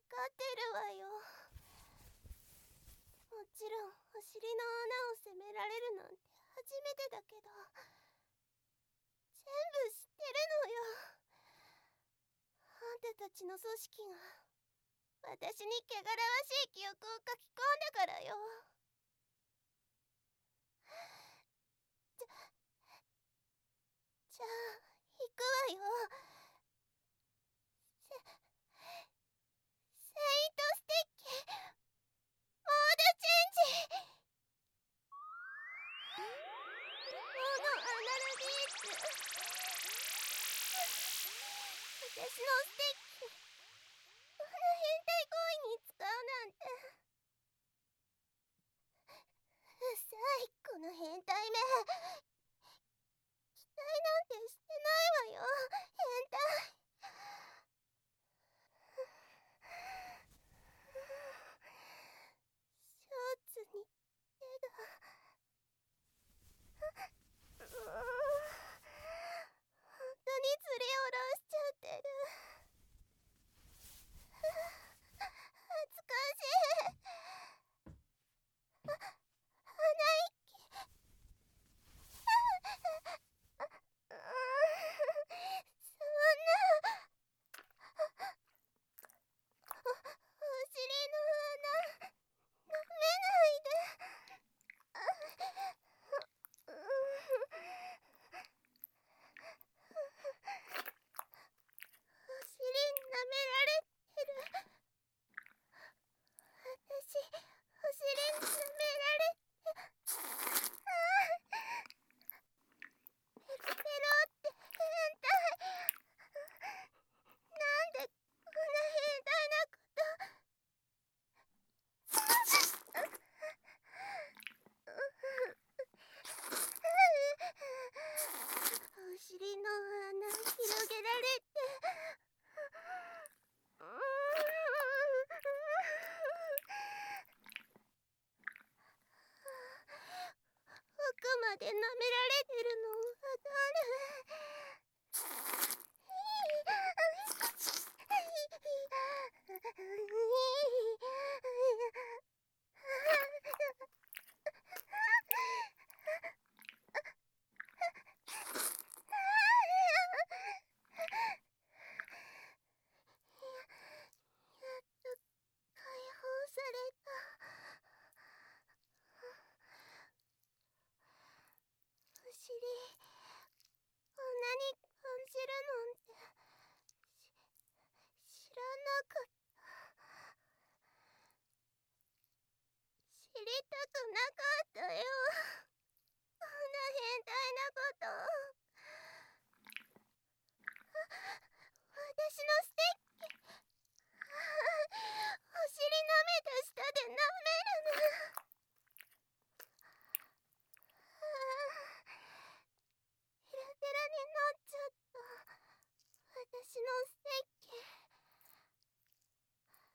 かってるわよ。もちろんお尻の穴を責められるなんて初めてだけど、全部知ってるのよ。あんたたちの組織が私に汚らわしい記憶を書き込んだからよ。じゃあ行くわよ。セイントステッキモードチェンジ。モノアナルビーツ。私のステッキこんな変態行為に使うなんて。うさいこの変態め。期待なんてしてないわよ、変態。ショーツに手が。本当にずり下ろしちゃってる。恥ずかしい。鼻息。そんな。お尻の穴舐めないで。お尻舐められてる。私お尻舐められて。ペロペロって変態。なんでこんな変態なこと。お尻の穴広げられて。奥まで舐められてるのわかやっと解放された。お尻こんなに感じるなんて知らなかった。